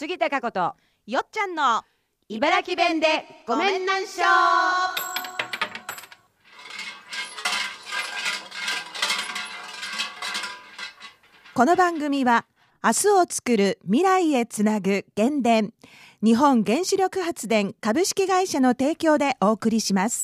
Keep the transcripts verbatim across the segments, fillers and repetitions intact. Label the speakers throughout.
Speaker 1: 杉田佳子と
Speaker 2: よっちゃんの
Speaker 1: 茨城弁でごめんなんしょ。
Speaker 2: この番組は明日をつくる未来へつなぐ原電日本原子力発電株式会社の提供でお送りします。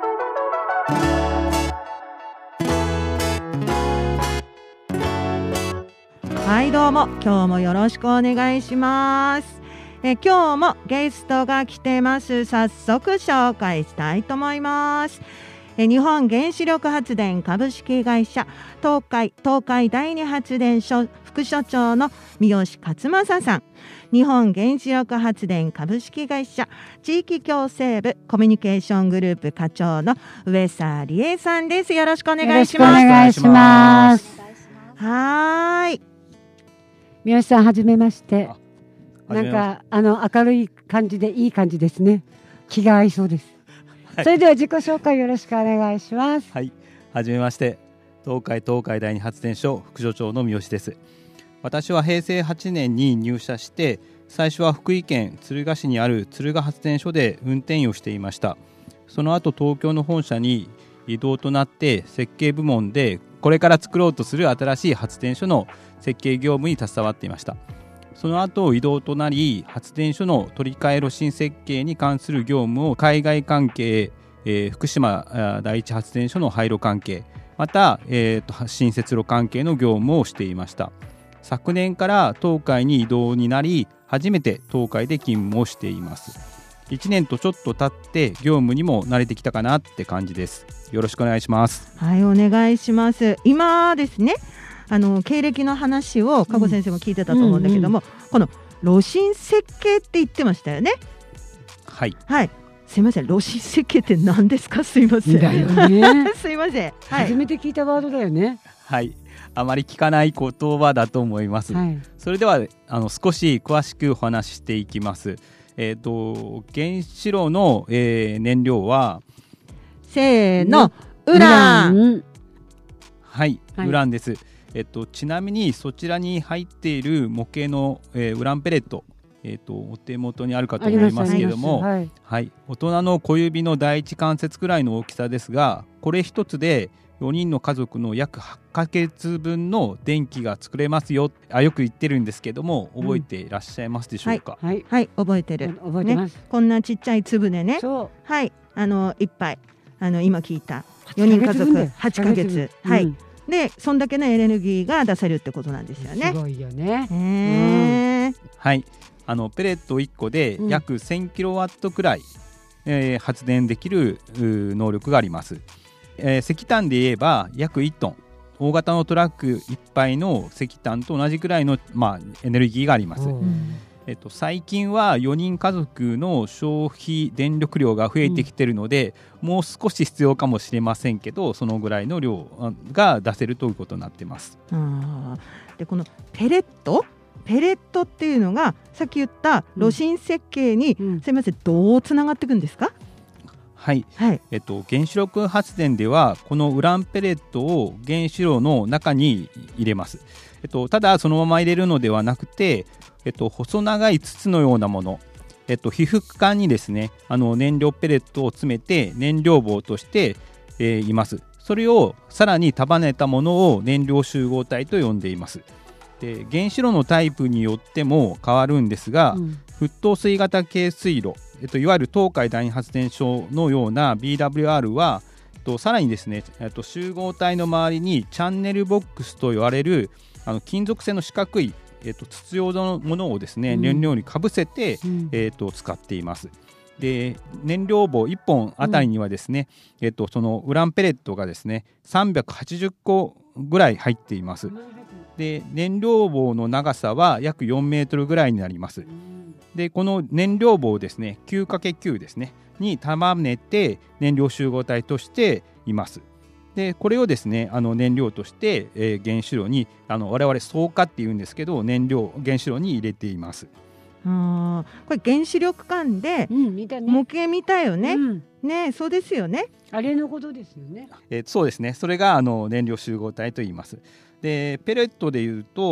Speaker 3: はいどうも、今日もよろしくお願いします。え今日もゲストが来てます。早速紹介したいと思います。え日本原子力発電株式会社東海東海第二発電所副所長の三好勝正さん、日本原子力発電株式会社地域共生部コミュニケーショングループ課長の上沢理恵さんです。よろしくお願いします。
Speaker 4: よろしくお願いします。
Speaker 3: はーい、
Speaker 4: 三好さん、はじめまして。なんかあの明るい感じでいい感じですね。気が合いそうです。はい、それでは自己紹介よろしくお願いします。
Speaker 5: はい、はじめまして。東海東海第二発電所副所長の三好です。私はへいせいはちねんに入社して、最初は福井県敦賀市にある敦賀発電所で運転員をしていました。その後東京の本社に異動となって設計部門でこれから作ろうとする新しい発電所の設計業務に携わっていました。その後異動となり、発電所の取り替え路線設計に関する業務を海外関係、えー、福島第一発電所の廃炉関係、また、えー、と新設炉関係の業務をしていました。昨年から東海に異動になり、初めて東海で勤務をしています。いちねんとちょっと経って業務にも慣れてきたかなって感じです。よろしくお願いします。
Speaker 3: はい、お願いします。今ですね、あの経歴の話を加護先生も聞いてたと思うんだけども、うんうんうん、この路線設計って言ってましたよね。
Speaker 5: はい、
Speaker 3: はい、すいません、路線設計って何ですか？すいません
Speaker 4: だよね
Speaker 3: すいません、はい、
Speaker 4: 初めて聞いたワードだよね。
Speaker 5: はい、あまり聞かない言葉だと思います。はい、それではあの少し詳しくお話ししていきます。えーと、原子炉の、えー、燃料は
Speaker 3: せーの、ウラン。
Speaker 5: はい、はい、ウランです。えっと、ちなみにそちらに入っている模型の、えー、ウランペレット、えー、とお手元にあるかと思いますけれども、はいはい、大人の小指の第一関節くらいの大きさですが、これ一つでよにんの家族の約はちかげつぶんの電気が作れますよ。あ、よく言ってるんですけども、覚えていらっしゃいますでしょうか？
Speaker 3: うん、はい、はい、覚えてる、
Speaker 4: 覚えてます、
Speaker 3: ね、こんなちっちゃい粒でね、はい、あのいっぱいあの今聞いたよにん家族はちかげつ、はい、うん、でそんだけのエネルギーが出せるってことなんですよね。
Speaker 4: すごいよね。
Speaker 3: えーうん、
Speaker 5: はい、あのペレットいっこで約せんキロワットくらい、うん、えー、発電できる能力があります。えー、石炭で言えば約いちトン、大型のトラックいっぱいの石炭と同じくらいの、まあ、エネルギーがあります。うん、えっと、最近はよにん家族の消費電力量が増えてきているので、うん、もう少し必要かもしれませんけど、そのぐらいの量が出せるということになっています。
Speaker 3: あでこのペレットペレットっていうのがさっき言った炉心設計に、うん、すみません、どうつながっていくんですか？
Speaker 5: はい、はい、えっと、原子力発電ではこのウランペレットを原子炉の中に入れます。えっと、ただそのまま入れるのではなくて、えっと、細長い筒のようなもの、えっと、被覆管にですね、あの燃料ペレットを詰めて燃料棒として、えー、います。それをさらに束ねたものを燃料集合体と呼んでいます。で、原子炉のタイプによっても変わるんですが、うん、沸騰水型軽水炉、えっと、いわゆる東海第二発電所のような ビーダブリューアール は、えっと、さらにですね、えっと、集合体の周りにチャンネルボックスと言われるあの金属製の四角い、えっと、筒状のものをですね、うん、燃料にかぶせて、うん、えっと、使っています。で、燃料棒いっぽんあたりにはですね、うん、えっと、そのウランペレットがですねさんびゃくはちじゅっこぐらい入っています。で、燃料棒の長さは約よんメートルぐらいになります。で、この燃料棒をですね きゅうかけるきゅう ですねに束ねて燃料集合体としています。で、これをですねあの燃料として、えー、原子炉にあの我々装火っていうんですけど、燃料原子炉に入れています。
Speaker 3: あ、これ原子力管で模型見たよね、うん、ね、そうですよね。
Speaker 4: あれのことですよね。
Speaker 5: えー、そうですね。それがあの燃料集合体と言います。で、ペレットでいうと、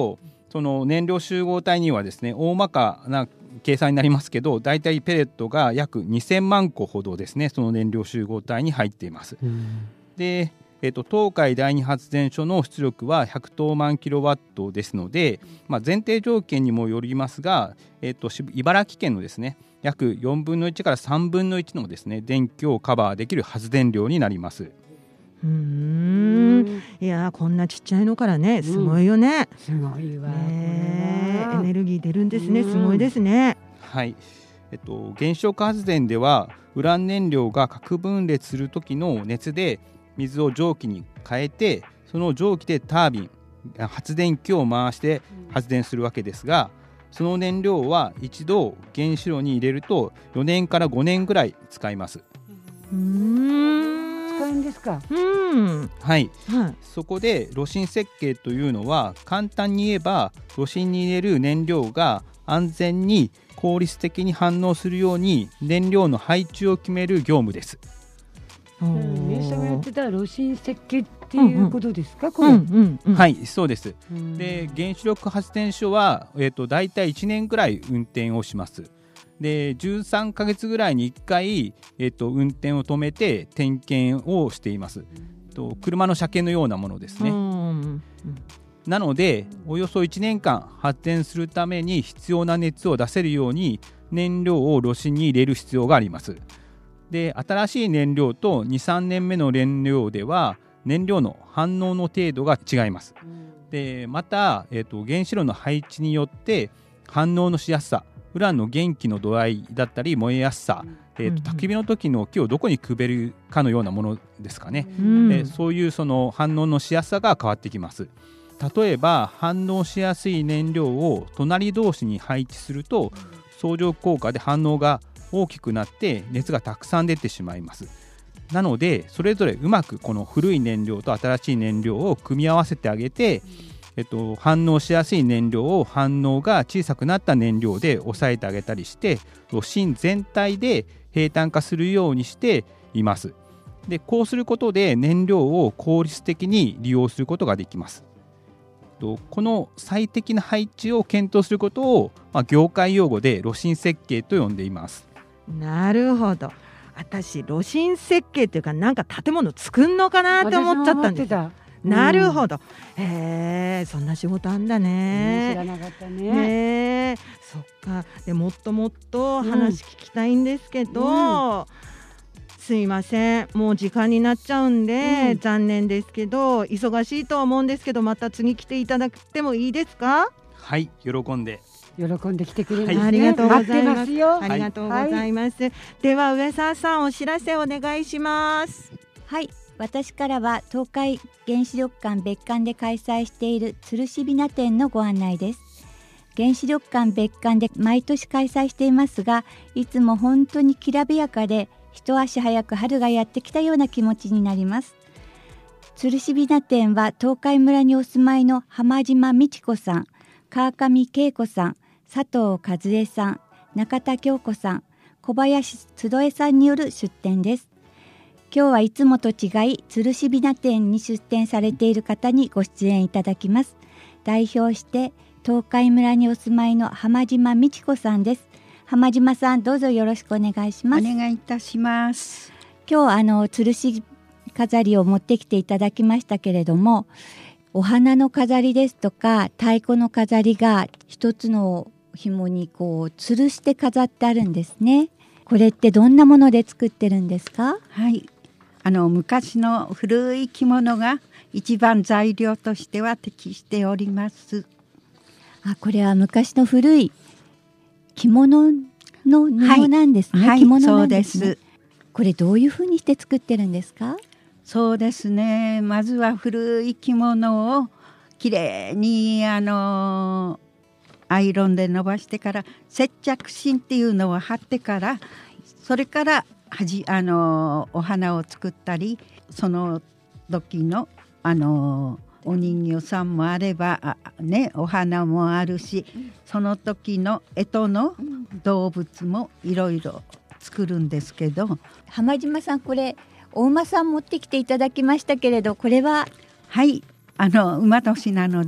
Speaker 5: その燃料集合体にはですね、大まかな計算になりますけど、だいたいペレットが約にせんまんこほどですね、その燃料集合体に入っています。で、えっと、東海第二発電所の出力はひゃくとおまんキロワットですので、まあ、前提条件にもよりますが、えっと、茨城県のですね約よんぶんのいちからさんぶんのいちのですね電気をカバーできる発電量になります。
Speaker 3: うーん、いやこんなちっちゃいのからね、すごいよね、
Speaker 4: うん、すごいわ、
Speaker 3: ね、エネルギー出るんですね、すごいですね。
Speaker 5: はい、えっと、原子力発電ではウラン燃料が核分裂する時の熱で水を蒸気に変えて、その蒸気でタービン発電機を回して発電するわけですが、その燃料は一度原子炉に入れるとよねんからごねんぐらい使います。
Speaker 3: うーん、
Speaker 4: 使うんですか。
Speaker 3: うん、
Speaker 5: はい、
Speaker 3: はい、
Speaker 5: そこで炉心設計というのは、簡単に言えば炉心に入れる燃料が安全に効率的に反応するように燃料の配置を決める業務です。
Speaker 4: 皆さんがやってた炉心設計っていうことですか、うんうん、これ、
Speaker 3: うんうんうん、
Speaker 5: はい、そうです。で、原子力発電所は、えーと、だいたいいちねんぐらい運転をします。で、じゅうさんかげつぐらいにいっかい、えーと、運転を止めて点検をしています。と車の車検のようなものですね。うんうん、なのでおよそいちねんかん発電するために必要な熱を出せるように燃料を炉心に入れる必要があります。で、新しい燃料とにさんねんめの燃料では燃料の反応の程度が違います。で、また、えーと、原子炉の配置によって反応のしやすさ、ウランの元気の度合いだったり燃えやすさ、えーと、焚き火の時の木をどこにくべるかのようなものですかね、うん、えー、そういうその反応のしやすさが変わってきます。例えば反応しやすい燃料を隣同士に配置すると相乗効果で反応が大きくなって熱がたくさん出てしまいます。なのでそれぞれうまくこの古い燃料と新しい燃料を組み合わせてあげて、えっと、反応しやすい燃料を反応が小さくなった燃料で抑えてあげたりして、炉心全体で平坦化するようにしています。で、こうすることで燃料を効率的に利用することができます。この最適な配置を検討することを、まあ、業界用語で炉心設計と呼んでいます。
Speaker 3: なるほど。私炉心設計っていうか、なんか建物作んのかなと思っちゃったんです。なるほど、うん、へえ、そんな仕事あんだね、
Speaker 4: 知らなかったね。
Speaker 3: ね、そっか。でもっともっと話聞きたいんですけど、うんうん、すいません、もう時間になっちゃうんで、うん、残念ですけど、忙しいと思うんですけど、また次来ていただいてもいいですか？
Speaker 5: はい、喜んで
Speaker 4: 喜んで来てくれますね、
Speaker 3: はい、ありがとうございます。
Speaker 4: 待ってますよ。
Speaker 3: ありがとうございます、はい、では上沢さん、お知らせお願いします。
Speaker 1: はい、私からは東海原子力館別館で開催しているつるしびな展のご案内です。原子力館別館で毎年開催していますが、いつも本当にきらびやかで一足早く春がやってきたような気持ちになります。つるしびな展は東海村にお住まいの浜島美智子さん、川上恵子さん、佐藤和恵さん、中田京子さん、小林つどえさんによる出展です。今日はいつもと違い、つるしびな展に出展されている方にご出演いただきます。代表して東海村にお住まいの浜島美智子さんです。浜島さん、どうぞよろしくお願いします。
Speaker 6: お願いいたします。
Speaker 1: 今日あのつるし飾りを持ってきていただきましたけれども、お花の飾りですとか太鼓の飾りが一つの紐にこう吊るして飾ってあるんですね。これってどんなもので作ってるんですか？
Speaker 6: はい、あの昔の古い着物が一番材料としては適しております。
Speaker 1: あ、これは昔の古い着物の布なんですね。
Speaker 6: はい、
Speaker 1: 着物なんですね。
Speaker 6: そうです。
Speaker 1: これどういうふうにして作ってるんですか？
Speaker 6: そうですね、まずは古い着物をきれいにあのアイロンで伸ばしてから接着芯っていうのを貼ってから、それからはじあのお花を作ったり、その時のあのお人形さんもあればね、お花もあるし、その時の干支の動物もいろいろ作るんですけど。
Speaker 1: 浜島さん、これお馬さん持ってきていただきましたけれど、これは？
Speaker 6: はい、あの馬年なので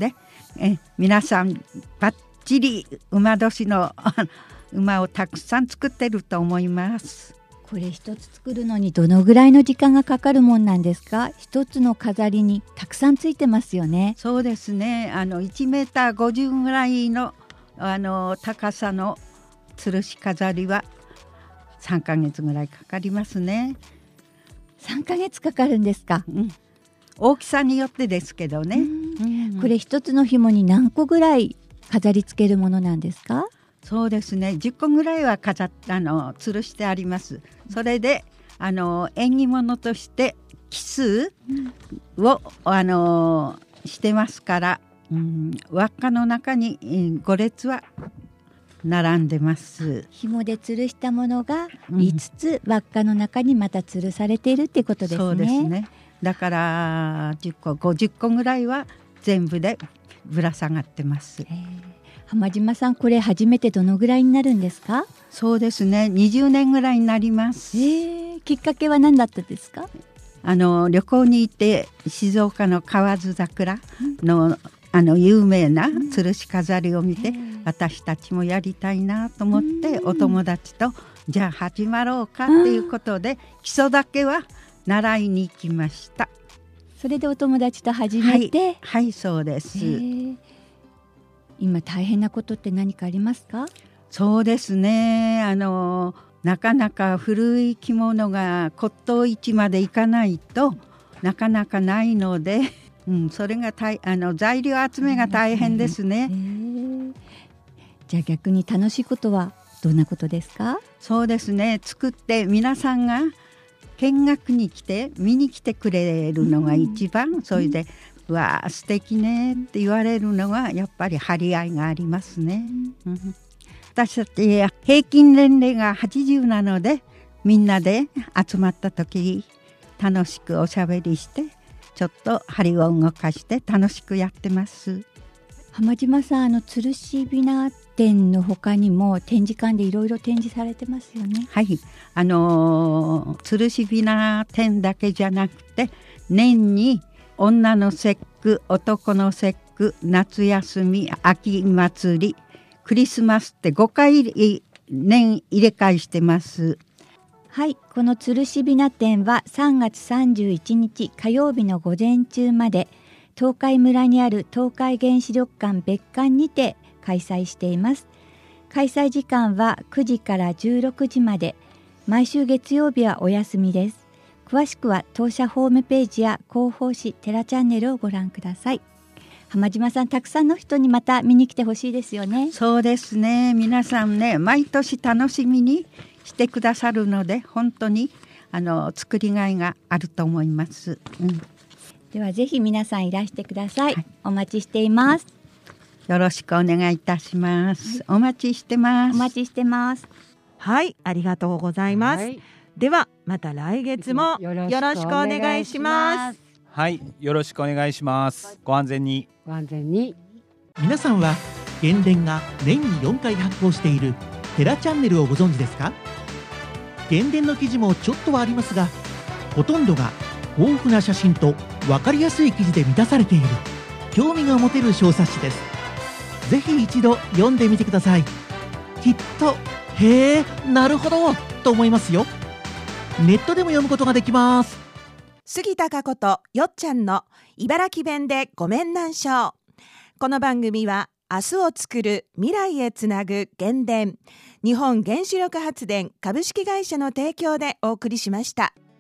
Speaker 6: え皆さんバッチリ馬年の馬をたくさん作ってると思います。
Speaker 1: これ一つ作るのにどのぐらいの時間がかかるもんなんですか？一つの飾りにたくさんついてますよね。
Speaker 6: そうですね、あのいちメーターごじゅうぐらいのあの高さの吊るし飾りはさんかげつぐらいかかりますね。
Speaker 1: さんかげつかかるんですか？
Speaker 6: うん、大きさによってですけどね。うんうん、
Speaker 1: これ一つの紐に何個ぐらい飾り付けるものなんですか？
Speaker 6: そうですね、じゅっこぐらいは飾っあの吊るしてあります。それであの縁起物として奇数を、あのしてますから、うん、輪っかの中にご列は並んでます。
Speaker 1: 紐で吊るしたものがいつつ輪っかの中にまた吊るされているっていうことですね。
Speaker 6: そうですね。だからじゅっこごじゅっこぐらいは全部でぶら下がってます。
Speaker 1: 浜島さん、これ初めてどのぐらいになるんですか？
Speaker 6: そうですね、にじゅうねんぐらいになります。
Speaker 1: えー、きっかけは何だったですか？
Speaker 6: あの旅行に行って静岡の河津桜の、うん、あの有名な吊るし飾りを見て、うん、私たちもやりたいなと思って、うん、お友達とじゃあ始まろうかっていうことで、うん、基礎だけは習いに行きました。
Speaker 1: それでお友達と始めて、
Speaker 6: はい、はい、そうです。
Speaker 1: 今大変なことって何かありますか？
Speaker 6: そうですね、あのなかなか古い着物が骨董市まで行かないとなかなかないので、うん、それがたいあの材料集めが大変ですね。えー、
Speaker 1: じゃあ逆に楽しいことはどんなことですか？
Speaker 6: そうですね、作って皆さんが見学に来て見に来てくれるのが一番、うん、それで、うん、わあ素敵ねって言われるのがやっぱり張り合いがありますね。うんうん、私たち平均年齢がはちじゅうなので、みんなで集まった時楽しくおしゃべりしてちょっと針を動かして楽しくやってます。
Speaker 1: 浜島さん、あの吊るしびな展の他にも展示館でいろいろ展示されてますよね。
Speaker 6: はい、あのー、吊るしびな展だけじゃなくて、年に女の節句、男の節句、夏休み、秋祭り、クリスマスってごかい年入れ替えしてます。
Speaker 1: はい、この吊るしびな展はさんがつさんじゅういちにち火曜日の午前中まで東海村にある東海原子力館別館にて開催しています。開催時間はくじからじゅうろくじまで、毎週月曜日はお休みです。詳しくは当社ホームページや広報誌テラチャンネルをご覧ください。浜島さん、たくさんの人にまた見に来てほしいですよね。
Speaker 6: そうですね、皆さんね、毎年楽しみにしてくださるので、本当にあの作りがいがあると思います。うん、
Speaker 1: ではぜひ皆さんいらしてください。はい、お待ちしています。
Speaker 6: よろしくお願いいたします。はい、お待ちしてます。
Speaker 1: お待ちしてます。
Speaker 3: はい、ありがとうございます。はい、ではまた来月もよろしくお願いします。
Speaker 5: はい、よろしくお願いします。ご安全に。
Speaker 4: ご安全に。
Speaker 7: 皆さんは原電が年によんかい発行しているテラチャンネルをご存知ですか？原電の記事もちょっとはありますが、ほとんどが豊富な写真と分かりやすい記事で満たされている興味が持てる小冊子です。ぜひ一度読んでみてください。きっとへえ、なるほどと思いますよ。ネットでも読むことができます。
Speaker 2: 杉田佳子とよっちゃんの茨城弁でごめんなんしょう。この番組は明日をつくる未来へつなぐ原電、日本原子力発電株式会社の提供でお送りしました。